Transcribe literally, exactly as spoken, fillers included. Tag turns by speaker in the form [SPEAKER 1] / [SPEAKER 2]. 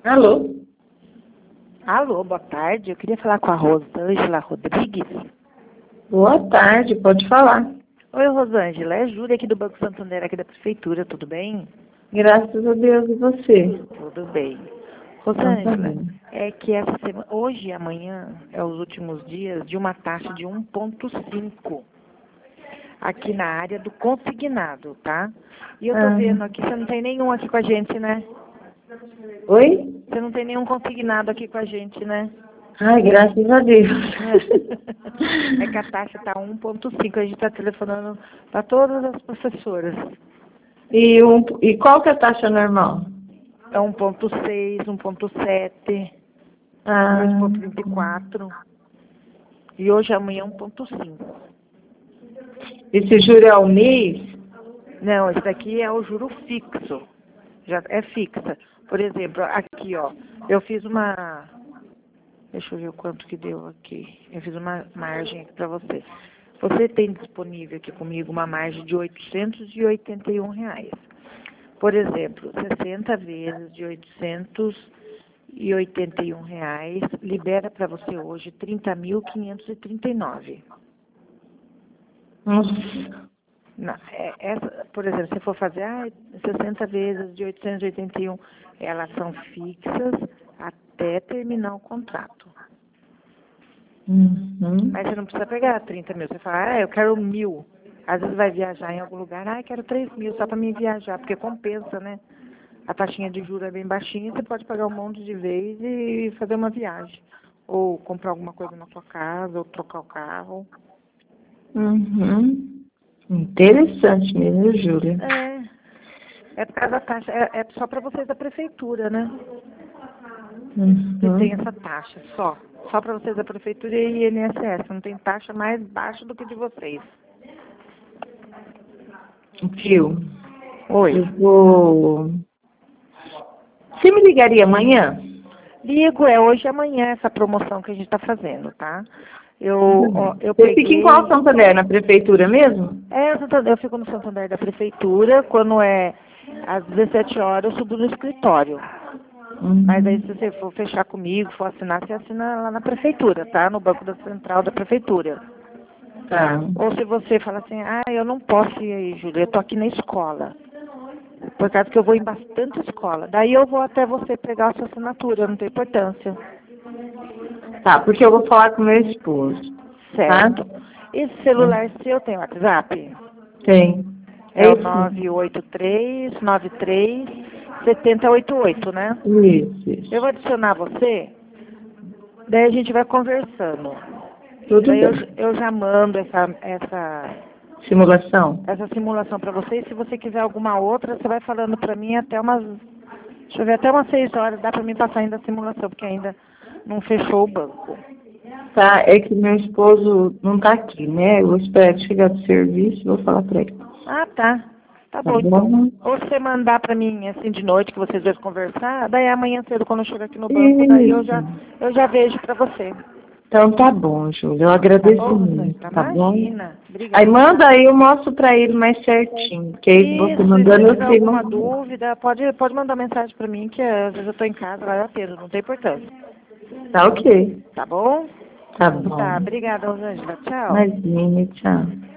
[SPEAKER 1] Alô?
[SPEAKER 2] Alô, boa tarde. Eu queria falar com a Rosângela Rodrigues.
[SPEAKER 1] Boa tarde, pode falar.
[SPEAKER 2] Oi, Rosângela. É Júlia aqui do Banco Santander, aqui da Prefeitura. Tudo bem?
[SPEAKER 1] Graças a Deus, e você?
[SPEAKER 2] Tudo bem.
[SPEAKER 1] Então, tá
[SPEAKER 2] Rosângela,
[SPEAKER 1] bom.
[SPEAKER 2] é que essa semana, hoje e amanhã, é os últimos dias de uma taxa de um vírgula cinco aqui na área do consignado, tá? E eu tô
[SPEAKER 1] Ah.
[SPEAKER 2] vendo aqui, você não tem nenhum aqui com a gente, né?
[SPEAKER 1] Oi?
[SPEAKER 2] Você não tem nenhum consignado aqui com a gente, né?
[SPEAKER 1] Ai, graças a Deus.
[SPEAKER 2] É que a taxa está um vírgula cinco, a gente está telefonando para todas as professoras.
[SPEAKER 1] E, um, e qual que é a taxa normal?
[SPEAKER 2] É um vírgula seis, um vírgula sete,
[SPEAKER 1] Ah.
[SPEAKER 2] dois vírgula trinta e quatro. E hoje amanhã um vírgula cinco.
[SPEAKER 1] Esse juro é ao mês?
[SPEAKER 2] Não, esse daqui é o juro fixo. Já é fixa. Por exemplo, aqui, ó, eu fiz uma... Deixa eu ver o quanto que deu aqui. Eu fiz uma margem aqui para você. Você tem disponível aqui comigo uma margem de oitocentos e oitenta e um reais. Por exemplo, sessenta vezes de oitocentos e oitenta e um reais libera para você hoje trinta mil quinhentos e trinta e nove.
[SPEAKER 1] Nossa.
[SPEAKER 2] Não, é, essa, por exemplo, se for fazer ah, sessenta vezes de oitocentos e oitenta e um, elas são fixas até terminar o contrato.
[SPEAKER 1] Uhum.
[SPEAKER 2] Mas você não precisa pegar trinta mil. Você fala, ah, eu quero mil. Às vezes vai viajar em algum lugar, ah, eu quero três mil só para mim viajar, porque compensa, né? A taxinha de juros é bem baixinha, você pode pagar um monte de vez e fazer uma viagem. Ou comprar alguma coisa na sua casa, ou trocar o carro.
[SPEAKER 1] Uhum. Interessante mesmo, Júlia.
[SPEAKER 2] É, é por causa da taxa, é, é só para vocês da prefeitura, né? Que tem
[SPEAKER 1] Uhum.
[SPEAKER 2] essa taxa, só. Só para vocês da prefeitura e I N S S. Não tem taxa mais baixa do que de vocês.
[SPEAKER 1] Viu?
[SPEAKER 2] Oi.
[SPEAKER 1] Eu vou... Você me ligaria amanhã?
[SPEAKER 2] Ligo, é hoje e amanhã essa promoção que a gente está fazendo, tá? Eu, ó, eu
[SPEAKER 1] Você fica em qual
[SPEAKER 2] peguei...
[SPEAKER 1] Santander? Na prefeitura mesmo?
[SPEAKER 2] É, eu fico no Santander da prefeitura, quando é às dezessete horas eu subo no escritório.
[SPEAKER 1] Uhum.
[SPEAKER 2] Mas aí se você for fechar comigo, for assinar, você assina lá na prefeitura, tá? No banco da central da prefeitura.
[SPEAKER 1] Tá.
[SPEAKER 2] Ou se você fala assim, ah, eu não posso ir aí, Júlia, eu tô aqui na escola. Por causa que eu vou em bastante escola. Daí eu vou até você pegar a sua assinatura, não tem importância.
[SPEAKER 1] Tá, porque eu vou falar com meu esposo.
[SPEAKER 2] Certo.
[SPEAKER 1] Tá?
[SPEAKER 2] Esse celular seu tem WhatsApp?
[SPEAKER 1] Tem.
[SPEAKER 2] É
[SPEAKER 1] É
[SPEAKER 2] o
[SPEAKER 1] isso.
[SPEAKER 2] nove oito três, nove três, sete zero oito oito, né?
[SPEAKER 1] Isso, isso.
[SPEAKER 2] Eu vou adicionar você, daí a gente vai conversando.
[SPEAKER 1] Tudo
[SPEAKER 2] Daí eu,
[SPEAKER 1] bem.
[SPEAKER 2] eu já mando essa, essa,
[SPEAKER 1] Simulação?
[SPEAKER 2] essa simulação para você. E se você quiser alguma outra, você vai falando para mim até umas... Deixa eu ver, até umas seis horas dá para mim passar ainda a simulação, porque ainda não fechou o banco.
[SPEAKER 1] Tá, é que meu esposo não tá aqui, né? Eu vou esperar ele chegar do serviço e vou falar pra ele.
[SPEAKER 2] Ah, tá. Tá
[SPEAKER 1] Tá
[SPEAKER 2] bom, então.
[SPEAKER 1] bom?
[SPEAKER 2] Ou se você mandar pra mim, assim, de noite, que vocês dois conversar, daí amanhã cedo, quando eu chegar aqui no banco, daí eu já,
[SPEAKER 1] Isso.
[SPEAKER 2] eu já vejo pra você.
[SPEAKER 1] Então tá bom, Júlia. Eu
[SPEAKER 2] Tá
[SPEAKER 1] agradeço
[SPEAKER 2] bom,
[SPEAKER 1] muito,
[SPEAKER 2] Rosângela?
[SPEAKER 1] tá bom?
[SPEAKER 2] Imagina.
[SPEAKER 1] Aí
[SPEAKER 2] Obrigada,
[SPEAKER 1] manda
[SPEAKER 2] tá?
[SPEAKER 1] aí, eu mostro pra ele mais certinho. Que aí você
[SPEAKER 2] Isso, e se
[SPEAKER 1] mandando eu
[SPEAKER 2] tiver
[SPEAKER 1] sei
[SPEAKER 2] alguma
[SPEAKER 1] mais.
[SPEAKER 2] dúvida, pode, pode mandar mensagem pra mim, que às vezes eu tô em casa, vai a pena, não tem importância.
[SPEAKER 1] Tá ok.
[SPEAKER 2] Tá bom?
[SPEAKER 1] Tá bom.
[SPEAKER 2] Tá, obrigada, Rosângela. Tchau.
[SPEAKER 1] Imagina, tchau.